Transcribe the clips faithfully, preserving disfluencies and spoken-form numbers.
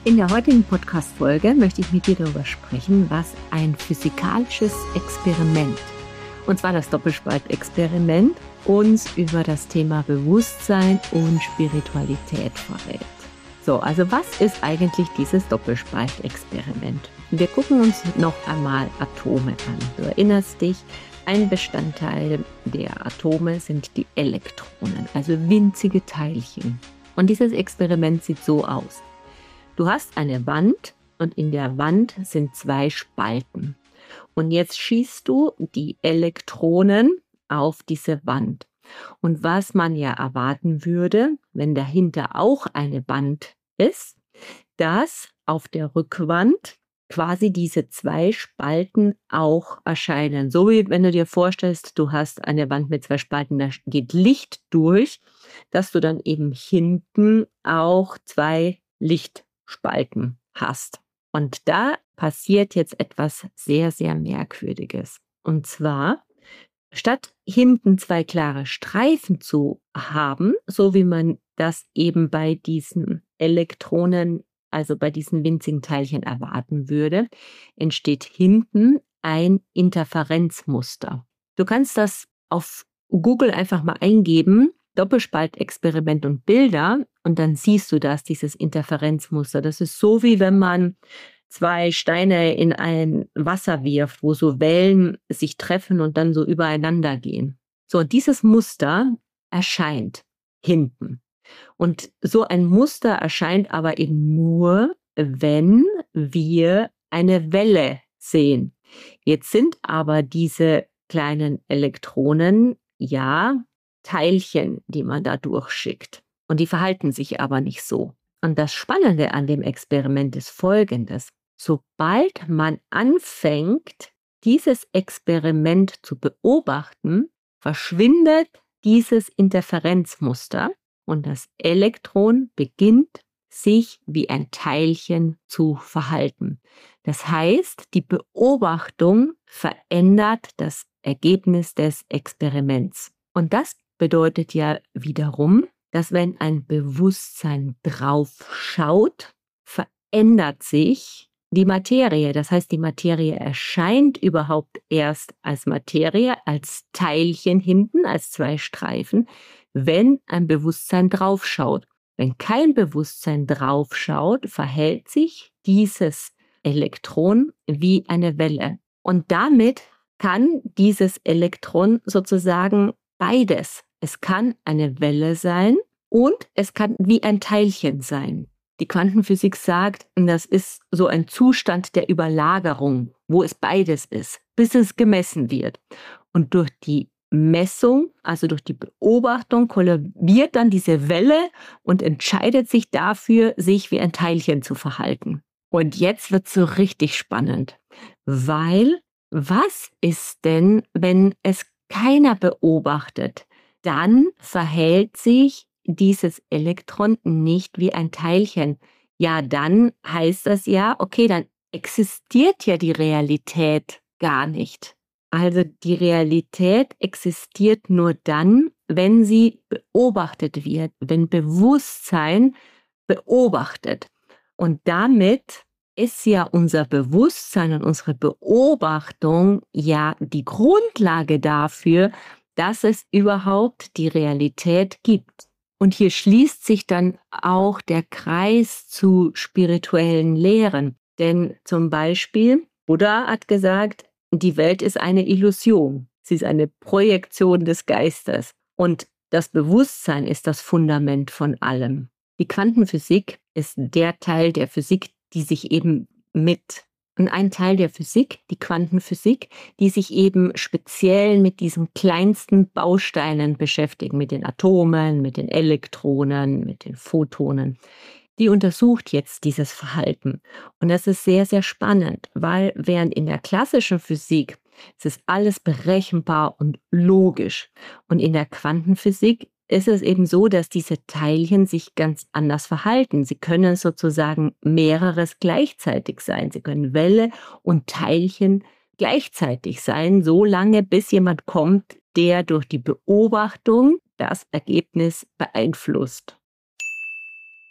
In der heutigen Podcast-Folge möchte ich mit dir darüber sprechen, was ein physikalisches Experiment, und zwar das Doppelspaltexperiment, uns über das Thema Bewusstsein und Spiritualität verrät. So, also was ist eigentlich dieses Doppelspaltexperiment? Wir gucken uns noch einmal Atome an. Du erinnerst dich, ein Bestandteil der Atome sind die Elektronen, also winzige Teilchen. Und dieses Experiment sieht so aus. Du hast eine Wand und in der Wand sind zwei Spalten. Und jetzt schießt du die Elektronen auf diese Wand. Und was man ja erwarten würde, wenn dahinter auch eine Wand ist, dass auf der Rückwand quasi diese zwei Spalten auch erscheinen. So wie wenn du dir vorstellst, du hast eine Wand mit zwei Spalten, da geht Licht durch, dass du dann eben hinten auch zwei Lichtspalten hast. Und da passiert jetzt etwas sehr, sehr Merkwürdiges. Und zwar, statt hinten zwei klare Streifen zu haben, so wie man das eben bei diesen Elektronen, also bei diesen winzigen Teilchen erwarten würde, entsteht hinten ein Interferenzmuster. Du kannst das auf Google einfach mal eingeben, Doppelspaltexperiment und Bilder, und dann siehst du das, dieses Interferenzmuster. Das ist so, wie wenn man zwei Steine in ein Wasser wirft, wo so Wellen sich treffen und dann so übereinander gehen. So, und dieses Muster erscheint hinten. Und so ein Muster erscheint aber eben nur, wenn wir eine Welle sehen. Jetzt sind aber diese kleinen Elektronen, ja, Teilchen, die man da durchschickt. Und die verhalten sich aber nicht so. Und das Spannende an dem Experiment ist Folgendes. Sobald man anfängt, dieses Experiment zu beobachten, verschwindet dieses Interferenzmuster und das Elektron beginnt, sich wie ein Teilchen zu verhalten. Das heißt, die Beobachtung verändert das Ergebnis des Experiments. Und das bedeutet ja wiederum, dass wenn ein Bewusstsein drauf schaut, verändert sich die Materie. Das heißt, die Materie erscheint überhaupt erst als Materie, als Teilchen hinten, als zwei Streifen, wenn ein Bewusstsein drauf schaut. Wenn kein Bewusstsein drauf schaut, verhält sich dieses Elektron wie eine Welle. Und damit kann dieses Elektron sozusagen beides. Es kann eine Welle sein und es kann wie ein Teilchen sein. Die Quantenphysik sagt, das ist so ein Zustand der Überlagerung, wo es beides ist, bis es gemessen wird. Und durch die Messung, also durch die Beobachtung, kollabiert dann diese Welle und entscheidet sich dafür, sich wie ein Teilchen zu verhalten. Und jetzt wird es so richtig spannend, weil was ist denn, wenn es keiner beobachtet? Dann verhält sich dieses Elektron nicht wie ein Teilchen. Ja, dann heißt das ja, okay, dann existiert ja die Realität gar nicht. Also die Realität existiert nur dann, wenn sie beobachtet wird, wenn Bewusstsein beobachtet. Und damit ist ja unser Bewusstsein und unsere Beobachtung ja die Grundlage dafür, dass es überhaupt die Realität gibt. Und hier schließt sich dann auch der Kreis zu spirituellen Lehren. Denn zum Beispiel, Buddha hat gesagt, die Welt ist eine Illusion. Sie ist eine Projektion des Geistes. Und das Bewusstsein ist das Fundament von allem. Die Quantenphysik ist der Teil der Physik, die sich eben mit Und ein Teil der Physik, die Quantenphysik, die sich eben speziell mit diesen kleinsten Bausteinen beschäftigt, mit den Atomen, mit den Elektronen, mit den Photonen. Die untersucht jetzt dieses Verhalten. Und das ist sehr, sehr spannend, weil während in der klassischen Physik es ist alles berechenbar und logisch. Und in der Quantenphysik ist es eben so, dass diese Teilchen sich ganz anders verhalten. Sie können sozusagen mehreres gleichzeitig sein. Sie können Welle und Teilchen gleichzeitig sein, so lange bis jemand kommt, der durch die Beobachtung das Ergebnis beeinflusst.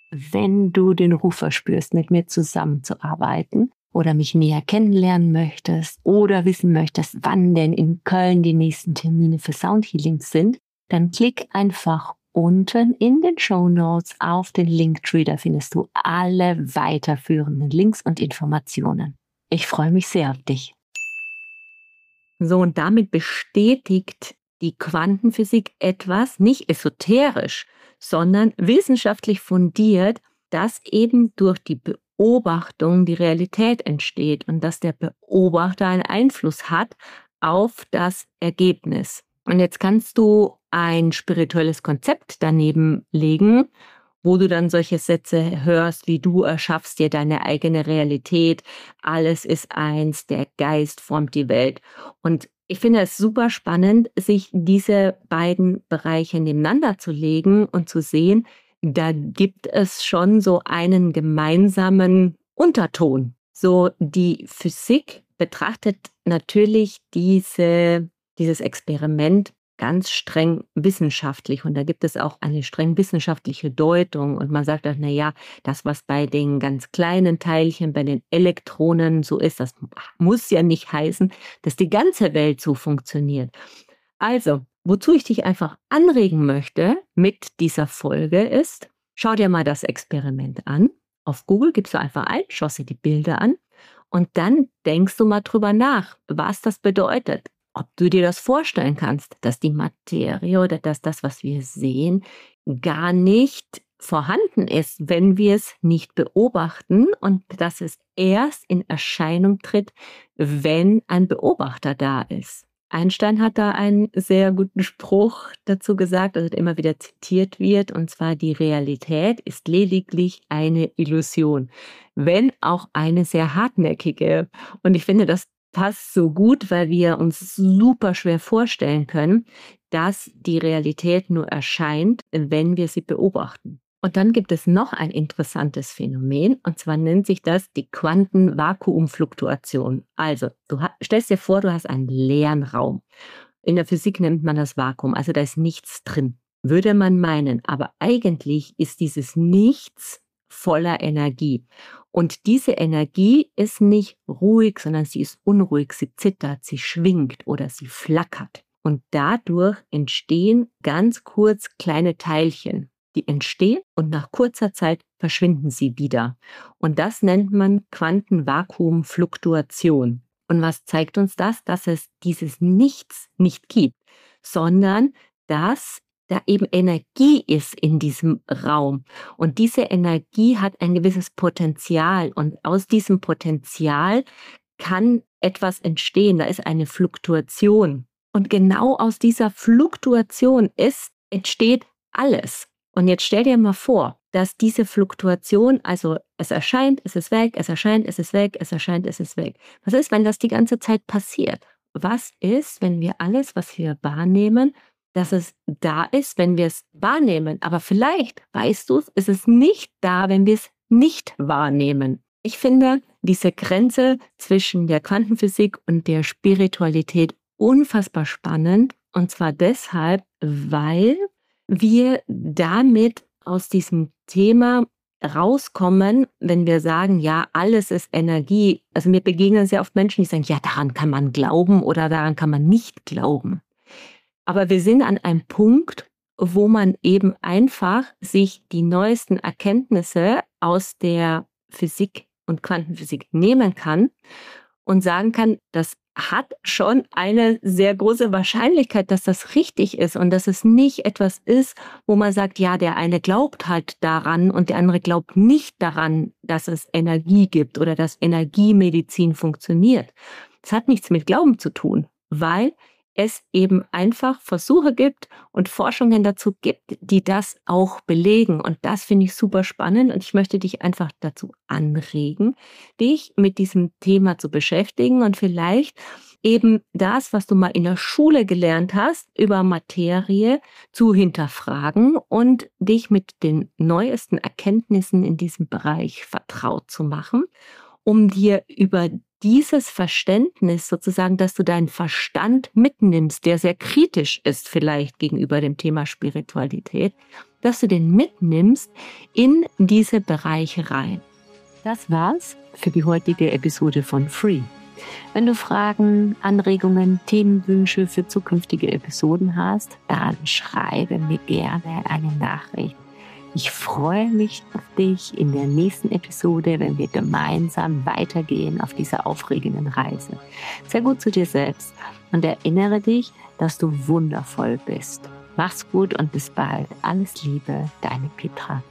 wenn du den Ruf verspürst, mit mir zusammenzuarbeiten oder mich näher kennenlernen möchtest oder wissen möchtest, wann denn in Köln die nächsten Termine für Soundhealings sind, dann klick einfach unten in den Shownotes auf den Linktree. Da findest du alle weiterführenden Links und Informationen. Ich freue mich sehr auf dich. So, und damit bestätigt die Quantenphysik etwas, nicht esoterisch, sondern wissenschaftlich fundiert, dass eben durch die Beobachtung die Realität entsteht und dass der Beobachter einen Einfluss hat auf das Ergebnis. Und jetzt kannst du ein spirituelles Konzept daneben legen, wo du dann solche Sätze hörst, wie du erschaffst dir deine eigene Realität, alles ist eins, der Geist formt die Welt. Und ich finde es super spannend, sich diese beiden Bereiche nebeneinander zu legen und zu sehen, da gibt es schon so einen gemeinsamen Unterton. So, die Physik betrachtet natürlich diese, dieses Experiment ganz streng wissenschaftlich, und da gibt es auch eine streng wissenschaftliche Deutung, und man sagt auch, na ja, das, was bei den ganz kleinen Teilchen, bei den Elektronen so ist, das muss ja nicht heißen, dass die ganze Welt so funktioniert. Also, wozu ich dich einfach anregen möchte mit dieser Folge ist, schau dir mal das Experiment an. Auf Google gibst du einfach ein, schaust dir die Bilder an und dann denkst du mal drüber nach, was das bedeutet. Ob du dir das vorstellen kannst, dass die Materie oder dass das, was wir sehen, gar nicht vorhanden ist, wenn wir es nicht beobachten, und dass es erst in Erscheinung tritt, wenn ein Beobachter da ist. Einstein hat da einen sehr guten Spruch dazu gesagt, also der immer wieder zitiert wird, und zwar: Die Realität ist lediglich eine Illusion, wenn auch eine sehr hartnäckige. Und ich finde, das passt so gut, weil wir uns super schwer vorstellen können, dass die Realität nur erscheint, wenn wir sie beobachten. Und dann gibt es noch ein interessantes Phänomen, und zwar nennt sich das die Quantenvakuumfluktuation. Also, du stellst dir vor, du hast einen leeren Raum. In der Physik nennt man das Vakuum, also da ist nichts drin, würde man meinen. Aber eigentlich ist dieses Nichts voller Energie. Und diese Energie ist nicht ruhig, sondern sie ist unruhig, sie zittert, sie schwingt oder sie flackert. Und dadurch entstehen ganz kurz kleine Teilchen. Die entstehen und nach kurzer Zeit verschwinden sie wieder. Und das nennt man Quantenvakuumfluktuation. Und was zeigt uns das? Dass es dieses Nichts nicht gibt, sondern dass da eben Energie ist in diesem Raum. Und diese Energie hat ein gewisses Potenzial. Und aus diesem Potenzial kann etwas entstehen. Da ist eine Fluktuation. Und genau aus dieser Fluktuation ist, entsteht alles. Und jetzt stell dir mal vor, dass diese Fluktuation, also es erscheint, es ist weg, es erscheint, es ist weg, es erscheint, es ist weg. Was ist, wenn das die ganze Zeit passiert? Was ist, wenn wir alles, was wir wahrnehmen, dass es da ist, wenn wir es wahrnehmen? Aber vielleicht, weißt du es, ist es nicht da, wenn wir es nicht wahrnehmen. Ich finde diese Grenze zwischen der Quantenphysik und der Spiritualität unfassbar spannend. Und zwar deshalb, weil wir damit aus diesem Thema rauskommen, wenn wir sagen, ja, alles ist Energie. Also mir begegnen sehr oft Menschen, die sagen, ja, daran kann man glauben oder daran kann man nicht glauben. Aber wir sind an einem Punkt, wo man eben einfach sich die neuesten Erkenntnisse aus der Physik und Quantenphysik nehmen kann und sagen kann, das hat schon eine sehr große Wahrscheinlichkeit, dass das richtig ist und dass es nicht etwas ist, wo man sagt, ja, der eine glaubt halt daran und der andere glaubt nicht daran, dass es Energie gibt oder dass Energiemedizin funktioniert. Das hat nichts mit Glauben zu tun, weil es eben einfach Versuche gibt und Forschungen dazu gibt, die das auch belegen. Und das finde ich super spannend, und ich möchte dich einfach dazu anregen, dich mit diesem Thema zu beschäftigen und vielleicht eben das, was du mal in der Schule gelernt hast, über Materie zu hinterfragen und dich mit den neuesten Erkenntnissen in diesem Bereich vertraut zu machen, um dir über dieses Verständnis sozusagen, dass du deinen Verstand mitnimmst, der sehr kritisch ist vielleicht gegenüber dem Thema Spiritualität, dass du den mitnimmst in diese Bereiche rein. Das war's für die heutige Episode von Free. Wenn du Fragen, Anregungen, Themenwünsche für zukünftige Episoden hast, dann schreibe mir gerne eine Nachricht. Ich freue mich auf dich in der nächsten Episode, wenn wir gemeinsam weitergehen auf dieser aufregenden Reise. Sei gut zu dir selbst und erinnere dich, dass du wundervoll bist. Mach's gut und bis bald. Alles Liebe, deine Petra.